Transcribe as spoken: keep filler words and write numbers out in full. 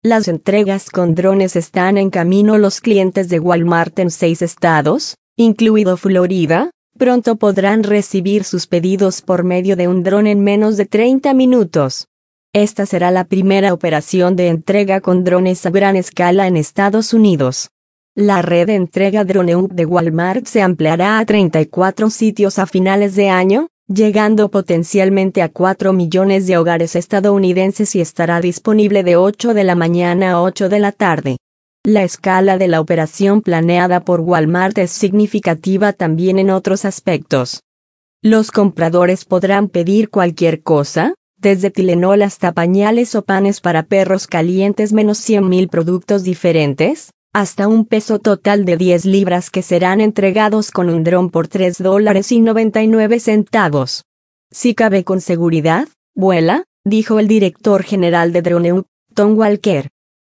Las entregas con drones están en camino. Los clientes de Walmart en seis estados, incluido Florida, pronto podrán recibir sus pedidos por medio de un dron en menos de treinta minutos. Esta será la primera operación de entrega con drones a gran escala en Estados Unidos. La red de entrega DroneUp de Walmart se ampliará a treinta y cuatro sitios a finales de año, llegando potencialmente a cuatro millones de hogares estadounidenses y estará disponible de ocho de la mañana a ocho de la tarde. La escala de la operación planeada por Walmart es significativa también en otros aspectos. Los compradores podrán pedir cualquier cosa, desde Tylenol hasta pañales o panes para perros calientes menos cien mil productos diferentes, hasta un peso total de diez libras que serán entregados con un dron por tres dólares y noventa y nueve centavos. Si cabe con seguridad, vuela, dijo el director general de DroneUp, Tom Walker.